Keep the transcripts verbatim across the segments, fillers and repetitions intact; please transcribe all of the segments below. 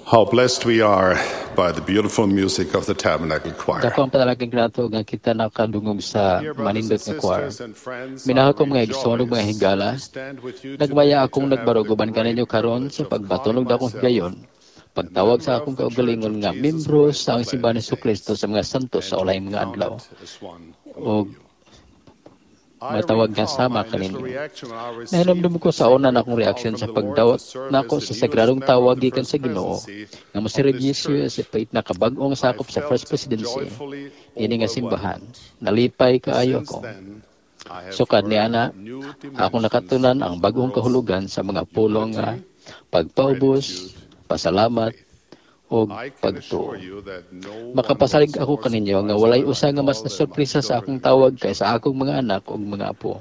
How blessed we are by the beautiful music of the Tabernacle Choir. Dako ang padalagang grato nga kita nakadungog sa manindot nga choir. Minahal ko mga igsoon ug mga higala. Nagmaya akong nagbaruguban kaninyo karon sa pagbatunog akong higayon. Pagtawag sa akong kaugalingon nga membro sa ang simbahan ni Jesucristo sa mga santos sa ulay mga adlaw. O matawag nga sama kaninyo. Nahinamdum ko sa una na akong reaksyon sa pagdawat na ako sa sagradong tawag gikan sa Ginoo nga mo si Regisio sa pait na kabag-ong sakop sa First Presidency. Ini nga simbahan. Nalipay kaayo ako. Sukad ni ana, akong nakatunan ang bagong kahulugan sa mga pulong nga pagpaubos, pasalamat, o pagtuo. Makapasalig ako kaninyo nga walay usa nga mas nasurpresa sa akong tawag kaysa akong mga anak o mga apo.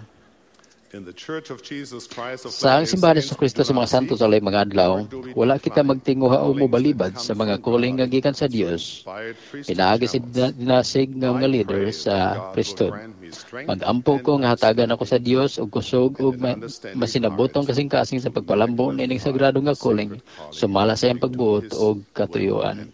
Sa ang simbahan ni Jesucristo sa mga santos sa mga adlaw, wala kita magtinguha o mobalibad sa mga calling nga gikan sa Dios. Pinaagi si dinasig nga mga leader sa priesthood. Mag-ampo ko nga hatagan ako sa Dios og kusog ug masinabotong kasing-kasing sa pagpalambo nining sagrado nga calling, sumala sa iyang pagbuot og katuyuan.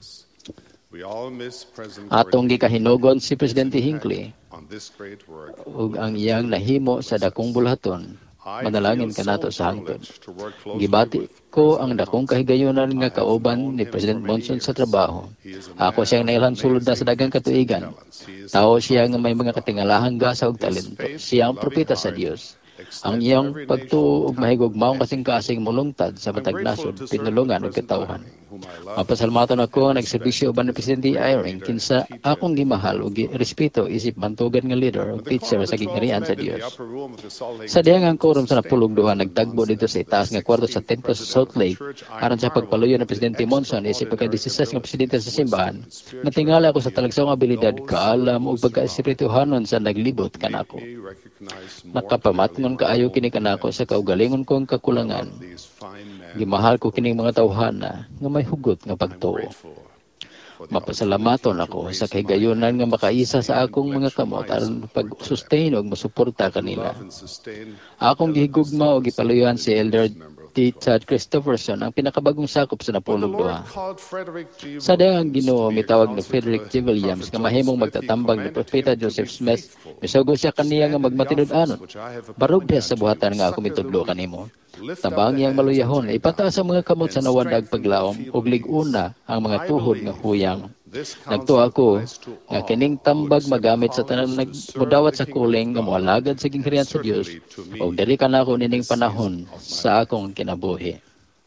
Atong gikahinugon si Presidente Hinckley ug ang iyang nahimo sa dakong bulhaton. Manalangin kanato sa hangtod. Gibati ko ang dakong kahigayonan nga kauban ni President Monson sa trabaho. Ako siyang nailhan sulod na sa dagang katuigan. Tao siya nga may mga katingalahang gasa ug talento. Siya ang propeta sa Dios. Ang iyang pagtuo ug mahigugmaong kasing-kasing mulungtad sa matag nasod, pinulungan ug katawhan. Mapasalamaton ako ang nagserbisyo uban ni Presidente Eyring kinsa akong gimahal ug respeto isip bantugan nga leader ug teacher sa gingharian sa Dios. Sa dihang ang quorum sa napulog duha nagtagbo dito sa itaas nga kwarto sa templo sa Salt Lake aron sa pagpaluyo ni Presidente Monson isip pagka-disises nga presidente sa simbahan. Natingala ako sa talagsaong abilidad, kaalam ug pagka-espirituhanon sa naglibot kanako. Nakapamatngon kaayo kini kanako sa kaugalingon kong kakulangan. Gimahal ko kining mga tawhana nga may hugot nga pagtuo. Mapasalamaton ako sa kahigayonan nga makaisa sa akong mga kamot aron pag-sustain ug masuporta kanila. Akong gihigugma og gipaluyuhan si Elder T. Chad Christopherson ang pinakabagong sakop sa napulog duha. Sa dayang Ginoo mitawag ni Frederick G. Williams nga mahimong magtatambag ni Propeta Joseph Smith, misugo siya kaniya nga magmatinud-anon. Barog diha sa buhatan nga ako mitudlo kanimo. Tabang iyang maluyahon, ipataas ang mga kamot sa nawandag paglaom ug lig-una ang mga tuhod nga huyang. Nagtuo ako nga kining tambag magamit sa tanan nagmudawat sa kuling nga moalagad sa gingharian sa Dios ug diri kanako nining panahon sa akong kinabuhi.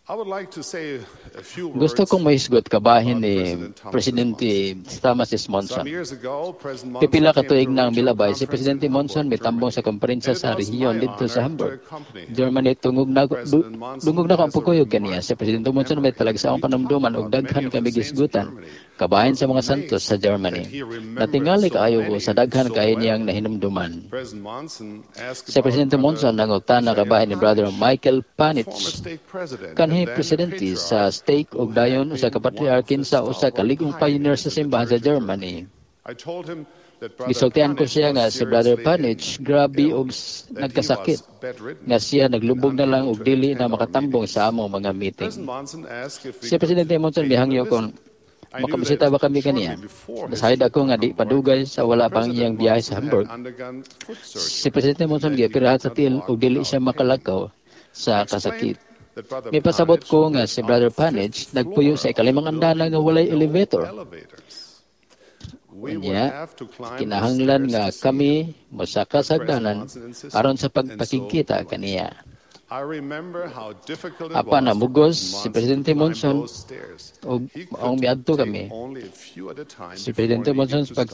Gusto kong mahisgot kabahin ni Presidente Thomas S. Monson. Pipila ka tuig nang milabay si Presidente Monson mitambong sa komparensya sa rehiyon dito sa Hamburg, Germany. Tungog na dungog na ko ang pagkuyog kaniya. Si Presidente Monson may talagsaong panamduman ug daghan kami gisgutan kabahin sa mga santos sa Germany. Natingali kaayo ko sa daghan kay niyang nahinumduman. Si Presidente Monson nangutana na kabahin ni Brother Michael Panitch kanhi presidente sa stake og dayon usa ka patriarkin sa usa ka ligong pioneer sa simbahan sa Germany. Gisultian ko siya nga si Brother Panitch grabe og nagkasakit nga siya naglubog na lang og dili na makatambong sa among mga meeting. Si Presidente Monson mihangyo kon makabisita ba kami kaniya. Nasahid ako nga di padugay sa wala pang iyang biyahe sa Hamburg. Si Presidente Monson gipirahat sa til og dili siya makalakaw sa kasakit. May pasabot ko nga si Brother Panitch nagpuyo sa ikalimang andana nga walay elevator. Unya, kinahanglan nga kami mosaka sa hagdanan aron sa pagpakikita kaniya. Apa namugos si Presidente Monson o ang miadto kami. Si Presidente Monson pag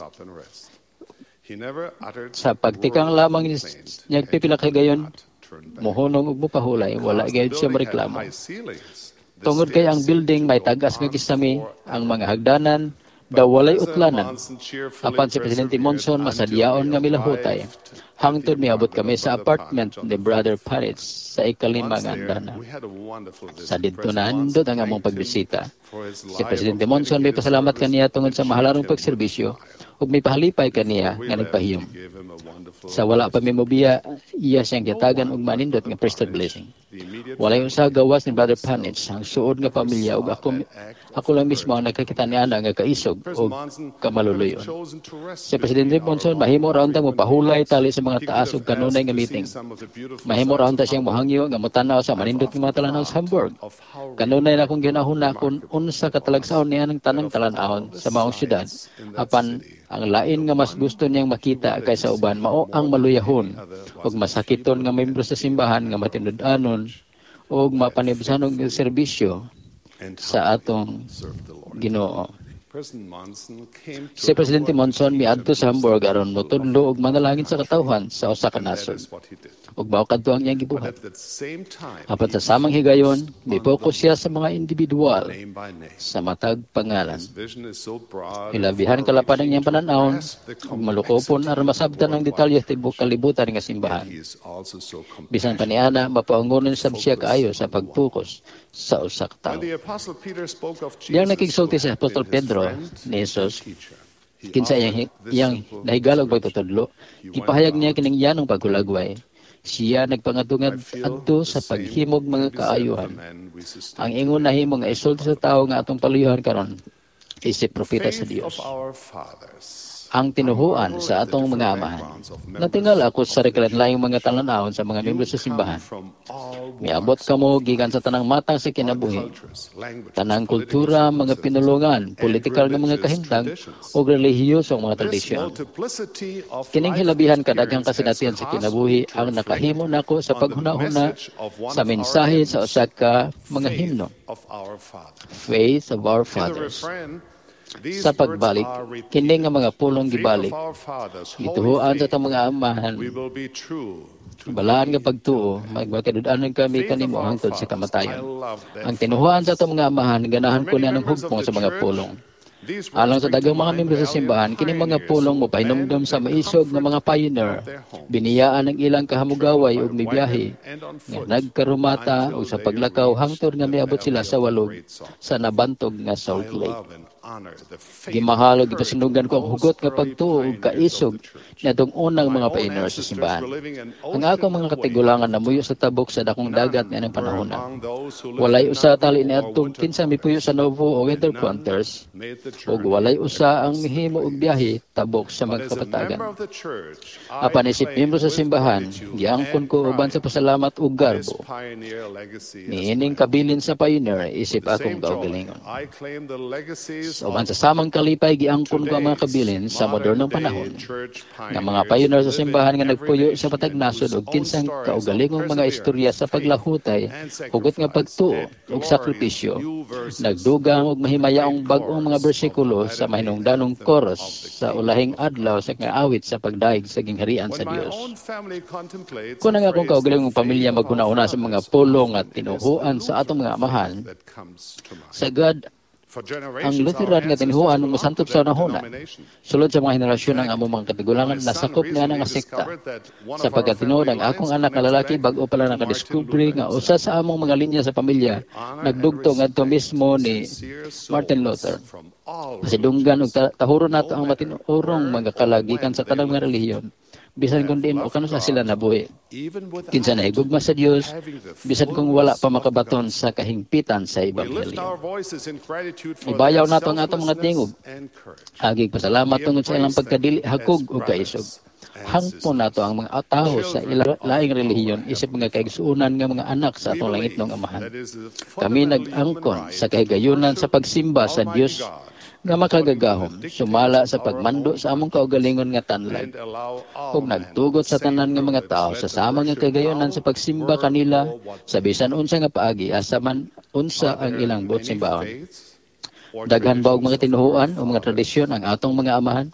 sa pagtikang lamang niya pipila kay gayon mohonong ug mupahulay wala gayud siya mareklamo. Tungod kay ang building may tagas nga gisami, ang mga hagdanan daw walay utlanan. Apan si Presidente Monson masadyaon nga milahutay. Hangtod miabot kami sa apartment ni Brother Panitch sa ikalimang andana. Sa didto na andot ang among pagbisita. Si Presidente Monson may pasalamat kaniya tungod sa mahalarong pagserbisyo ug may pahalipay kaniya nga nagpahiyom. Sa wala pa may mobiya, iya siyang gitagan og manindot nga priesthood blessing. Walay usa gawas ni Brother Panitz, ang suod nga pamilya ug ako ako lang mismo ang nakakita ni ana nga kaisog o kamaluluyon. Si Presidente Monson mahimo raon ta mo pahulay tali sa mga taas ug kanunay nga meeting. Mahimo raon ta siyang mohangyo nga motanaw sa manindot nga mga talan sa Hamburg. Kanunay na akong ginahuna kung unsa katalagsaon niya ng tanang talan-ahon sa maong syudad. Apan ang lain nga mas gusto niyang makita kaysa uban mao ang maluyahon ug masakiton nga membro sa simbahan nga matinud-anon ug mapanibsan og serbisyo sa atong Ginoo. Si Presidente Monson miadto sa Hamburg aron motudlo og manalangin sa katawhan sa usa ka nasod. Ug mao kadto ang iyang gibuhat. Apan sa samang higayon, mi-focus siya sa mga individual sa matag pangalan. Hilabihan kalapad ang iyang pananawon ug malukopon aron masabtan ang detalye tibok kalibutan nga simbahan. Bisan pa niana mapaungunon sab siya kaayo sa pag-focus sa usa ka tawo. Diyang nakigsulti si Apostol Pedro ni Jesus, kinsa iyang, iyang nahigalog pagtutudlo, ipahayag niya kining yanong pagkulagway. Siya nagpangatungad adto sa paghimog mga kaayuhan. Ang ingon na himo nga isulti sa tawo nga atong paluyuhan karon isip propeta sa Dios. Ang tinuhuan sa atong mga amahan. Natingal ako sa reklanlayong mga talanahon sa mga miyembro sa simbahan. Miabot kamo gikan sa tanang matang sa kinabuhi. Tanang kultura, mga pinulungan, politikal nga mga kahimtang o relihiyosong mga tradisyon. Kining hilabihan kadaghang kasinatian sa kinabuhi ang nakahimo nako sa paghuna-huna sa mensahe sa usa ka mga himno. Faith of Our Fathers. Sa pagbalik, kini nga mga pulong gibalik. Gituhuan sa itong mga amahan. Balaan nga pagtuo, magmakadudanan kami kanimo hangtod sa kamatayon. Ang tinuhuan sa itong mga amahan, ganahan ko niya ng hugpong sa mga pulong. Alang sa dagang mga membro sa simbahan, kini mga pulong mo pahinumdum sa maisog ng mga pioneer, biniyaan ng ilang kahamugaway ug mibiyahe, nga nagkarumata o sa paglakaw hangtod nga miabot sila sa walog sa nabantog nga Salt Lake. Gimahalog ipasinugan ko ang hugot nga pagtuo ug kaisog niadtong unang mga pioneer sa simbahan. Ang akong mga katigulangan namuyo sa tabok sa dakong dagat nga ng panahon. Walay usa tali niadtong kinsa mipuyo sa Novo o Winter Frontiers ug walay usa ang mihimo og biyahe tabok sa magkapatagan. Apan isip miyembro sa simbahan, giangkon ko uban sa pasalamat ug garbo. Niining kabilin sa pioneer isip akong kaugalingon. Uban sa samang kalipay giangkon ko ang mga kabilin sa modernong panahon nga mga pioneer sa simbahan nga nagpuyo sa patag nasod ug kinsang kaugalingong mga istorya sa paglahutay hugot nga pagtuo ug sakripisyo, nagdugang ug mahimayaong bag-ong mga bersikulo sa mahinungdanong koros sa ulahing adlaw sa kaawit sa pagdaig sa gingharian sa Dios. Kung ang akong kaugalingong pamilya maghuna-una sa mga pulong at tinuhuan sa atong mga amahan, sagad ang Lutheran nga tinuhuan ng masantop sa nahuna. Sulod sa mga henerasyon ng among mga katigulangan, nasakop niya ng sekta. Sapagkat tinuod ang akong anak na lalaki bago pala nakadiskubre nga usa sa among mga linya sa pamilya nagdugtong ngadto mismo ni Martin Luther. Pasidunggan ug tahuro nato ang matinurong mga kalagikan sa tanang mga relihiyon. Bisan kung diin o kano sa sila nabuhi. Kinsa na higugma sa Dios, bisan kung wala pa makabaton sa kahingpitan sa Ebanghelyo. Ibayaw nato ang atong mga tingog. Agig pasalamat tungod sa ilang pagkadili, hakog o kaisog. Hangpon nato ang mga tao sa ilang laing relihiyon isip mga kaigsuunan nga mga anak sa atong langitnong amahan. Kami nag-angkon sa kahigayunan sa pagsimba sa Dios nga makagagahom, sumala sa pagmando sa among kaugalingon nga tanlag, ug nagtugot sa tanan nga mga tao sa samang nga kagayonan sa pagsimba kanila sa bisan unsa nga paagi asa man unsa ang ilang buot simbahon. Daghan ba og mga tinuhuan o mga tradisyon ang atong mga amahan?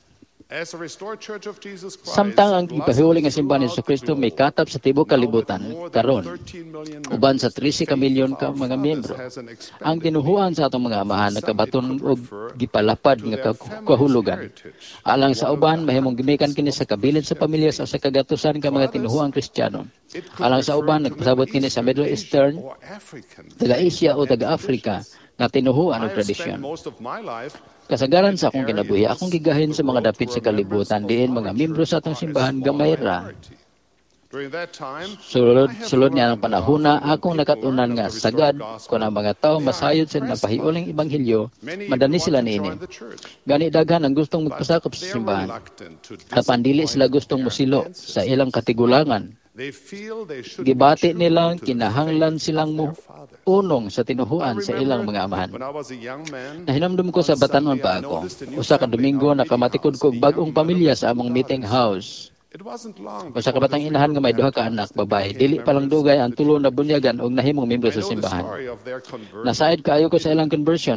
Samtang ang ipahiuli nga simbahan ni Jesucristo may katap sa tibok kalibutan karon uban sa trese ka milyon ka mga miyembro. Ang tinuhuan sa atong mga amahan nakabaton og gipalapad nga kahulugan. Alang sa uban mahimong gimikan kini sa kabilin sa pamilya sa kagatusan ka mga tinuhuang Kristiyano. Alang sa uban nagpasabot kini sa Middle Eastern, taga-Asia o taga-Africa nga tinuhuan og tradisyon. Kasagaran sa akong kinabuhi, akong gigahin sa mga dapit sa kalibutan diin mga membro sa atong simbahan gamay ra. Sulod, sulod niya ng panahuna, akong nakatunan nga sagad kung ang mga tao masayod sa napahiuling ibanghilyo, madani sila niini. Gani daghan ang gustong magpasakop sa simbahan. Apan dili sila gustong musilo sa ilang katigulangan. Gibati nilang kinahanglan silang mo unong sa tinuhuan sa ilang mga amahan. Nahinamdum ko sa batanon pa ako. Usa ka Domingo nakamatikod ko bagong pamilya sa among meeting house. Usa ka batang inahan nga may duha ka anak babae, dili pa lang dugay ang tulo na bunyagan og nahimong membro sa simbahan. Nasaid kaayo ko sa ilang conversion.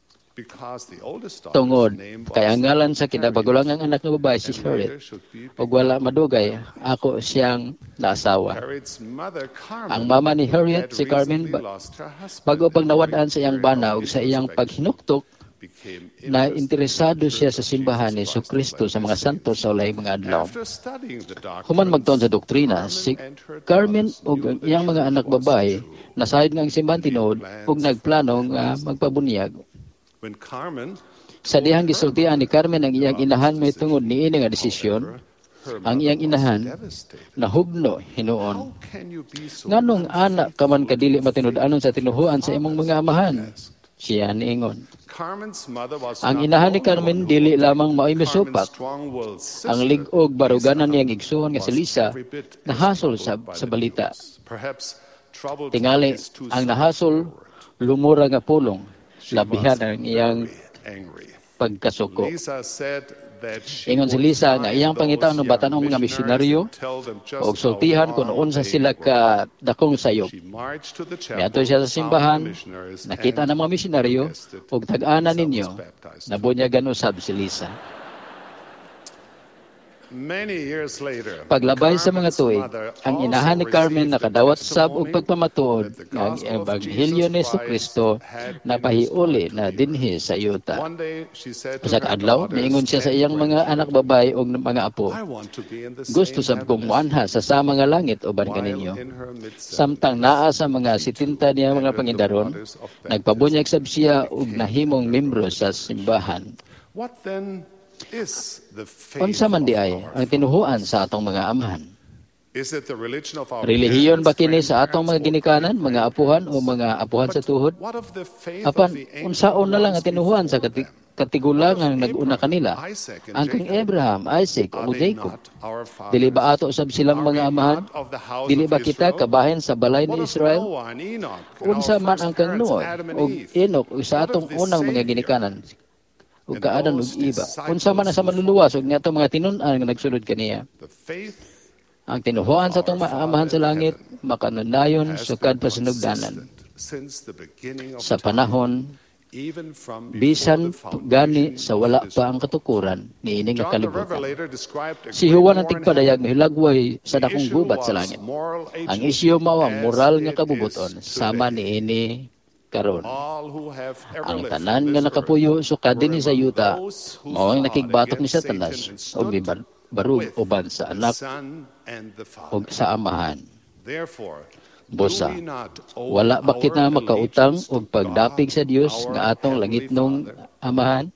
Tungod, kaya ang ngalan sa kinabagulangang anak na babae si Harriet, o wala madugay, ako siyang naasawa. Ang mama ni Harriet, si Carmen, bago pag nawadaan sa iyang bana o sa iyang paghinuktok, na interesado siya sa simbahan ni Jesucristo sa mga santos sa ulay mga adlaw. Human magtuon sa doktrina, si Carmen o iyang mga anak babae, nasahid nga ang simbahan tinuod o nagplano nga magpabunyag. Sa dihang gisultian ni Carmen ang iyang inahan may tungod ni ini nga desisyon, ang iyang inahan nahugno hinuon. Nganong anak ka man kadili matinud-anon sa tinuhuan sa imong mga amahan? Siya niingon. Ang inahan ni Carmen dili lamang mao'y misupak. Ang lig-og baruganan niyang igsuon nga si Lisa nahasol sa, sa balita. Tingali ang nahasol lumura nga pulong. Labihan ang iyang pagkasuko. Ingon si Lisa nga iyang pangitaon ng batanong mga misyonaryo o sultihan kung unsa sila ka dakong sayop. Miato siya sa simbahan, nakita ng mga misyonaryo o tag-ana ninyo, nabunyagan usab si Lisa. Paglabay sa mga tuig, ang inahan ni Carmen nakadawat sab og pagpamatuod ng Ebanghelyo ni Jesucristo na pahiuli na dinhi sa yuta. Usa ka adlaw, miingon siya sa iyang mga anak babae ug mga apo, gusto sab kong muanha sa sama nga langit uban kaninyo. Samtang naa sa mga sitinta niya mga pangindaron, nagpabunyag sab siya og nahimong membro sa simbahan. Unsa man di ay ang tinuhuan sa atong mga amahan? Relihiyon ba kini sa atong mga ginikanan, mga apuhan o mga apuhan sa tuhod? Apan, unsaon na lang ang tinuhuan sa kati- katigulangan nag-una kanila? Ang kang Abraham, Isaac o Jacob. Dili ba ato sab silang mga amahan? Dili ba kita kabahin sa balay ni Israel? Unsa man ang kang Noe o Enoch o sa atong unang mga ginikanan? Ug kaadan ug iba. Unsa man sa manluluwas ug niadto mga tinun-an nga nagsulod kaniya. Ang tinuhuan sa atong amahan sa langit makanunayon sukad pa sinugdanan. Sa panahon bisan gani sa wala pa ang katukuran niini nga kalibutan. Si Juan ang tigpadayag nga hilagway sa dakong gubat sa langit. Ang isyu mao ang moral nga kabubuton sama niini karon. Ang tanan nga nakapuyo sukad dinhi sa yuta mao ang nakigbatok ni Satanas og barug uban sa anak ug sa amahan. Busa, wala ba kita makautang og pagdapig sa Dios nga atong langitnong amahan?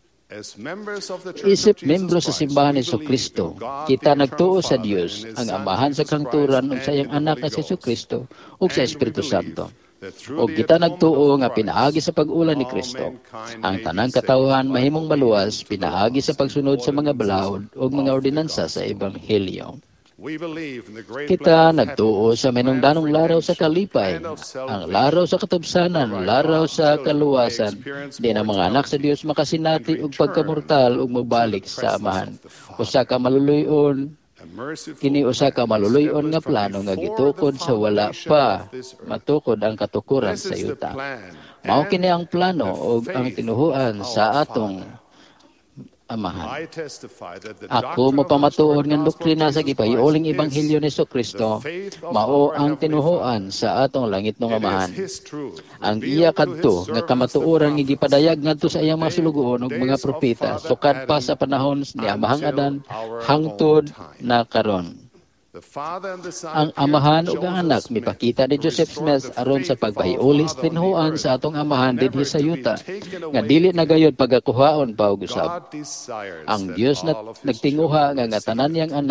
Isip membro sa simbahan ni Jesucristo, kita nagtuo sa Dios, ang amahan sa kangturan ug sa iyang anak nga si Jesucristo ug sa Espiritu Santo. O kita nagtuo nga pinaagi sa pag-ulan ni Kristo. Ang tanang katawhan mahimong maluwas, pinaagi sa pagsunod sa mga balaod o mga ordinansa sa Ebanghelyo. Kita nagtuo sa minungdanong laraw sa kalipay, ang laraw sa katubsanan, laraw sa kaluwasan, di na mga anak sa Dios makasinati og pagkamortal ug mabalik sa amahan. Usa ka maluluyon, kini usa ka maluluyon nga plano nga gitukod sa wala pa matukod ang katukuran sa yuta. Mao kini ang plano o ang tinuhuan sa atong amahan. Ako mapamatuod nga doktrina sa gipayuling Ebanghelyo ni Jesucristo mao ang tinuhuan sa atong langitnong amahan. Ang iya kadto nga kamatuoran nga gipadayag ngadto sa iyang mga sulugoon ug mga propeta sukad pa sa panahon ni Amahang Adan hangtod na karon. Ang amahan ug ang anak mipakita ni Joseph Smith aron sa pagpahiuli sa tinuhuan sa atong amahan dinhi sa yuta nga dili na gayud pagakuhaon pa og usab. Ang Dios na nagtinguha nga nga tanan niyang anak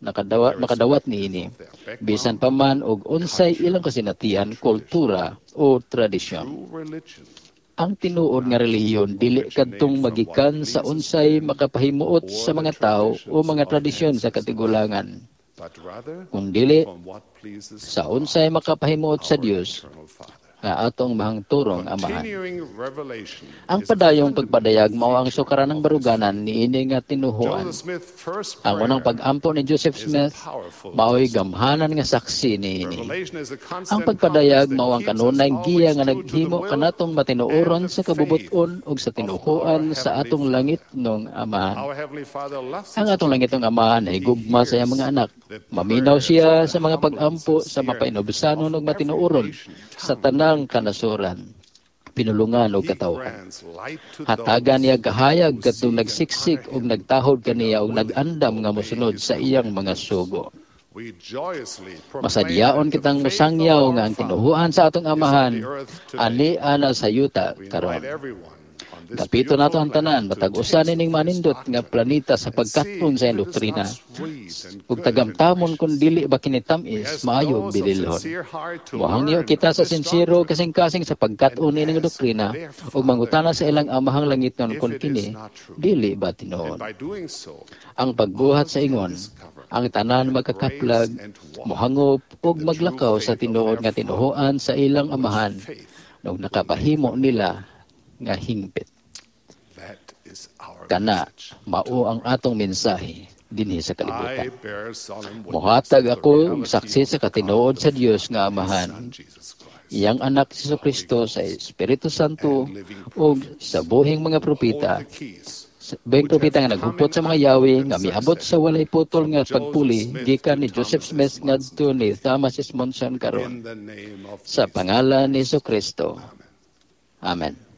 nakadawat makadawat niini bisan pa man og unsay ilang kasinatian, kultura o tradisyon. Ang tinuod nga relihiyon dili kadtong magikan sa unsay makapahimuot sa mga tao o mga tradisyon sa katigulangan, kundili sa unsay makapahimuot sa Dios nga atong mahangturong amahan. Ang padayong pagpadayag mao ang sukaranang baruganan niini nga tinuhuan. Ang unang pag-ampo ni Joseph Smith mao'y gamhanan nga saksi niini. Ang pagpadayag mao ang kanunay giya nga naghimo kanatong matinuoron sa kabubuton ug sa tinuhuan sa atong langit nung amahan. Ang atong langit nung amahan ay gugma sa iyang mga anak. Maminaw siya sa mga pag-ampo sa mapainobsanon ug matinuoron sa tanang kanasuran, pinulungan o katawhan. Hatagan niya kahayag katong nagsiksik o nagtahod kaniya o nag-andam nga mosunod sa iyang mga sugo. Masadyaon kitang musangyaw nga ang tinuhuan sa atong amahan, ani ana sa yuta karon. Kapito nato ang tanan, matag usa nining manindot nga planeta sa pagkat-on sa iyang doktrina. Ug tagamtamon kung dili ba kinitamis, maayo bililhon. Mohangyo kita sa sincero kasing-kasing sa pagkat-on nining doktrina ug mangutana sa ilang amahang langitnon kung kini dili ba tinuod. Ang pagbuhat sa ingon, ang tanan magkakaplag, mohangop ug maglakaw sa tinuod nga tinuhuan sa ilang amahan ug nakapahimo nila nga hingpit. Kana mao ang atong mensahe dinhi sa kalibutan. Mohatag ako saksi sa katinuod sa Dios nga Amahan, iyang anak si Kristo sa Espiritu Santo ug sa buhing mga propeta. Buhing propeta nga naghupot sa mga yawi nga miabot sa walay putol nga pagpuli gikan ni Joseph Smith ngadto ni Thomas Monson karon. Sa pangalan ni Kristo. Amen.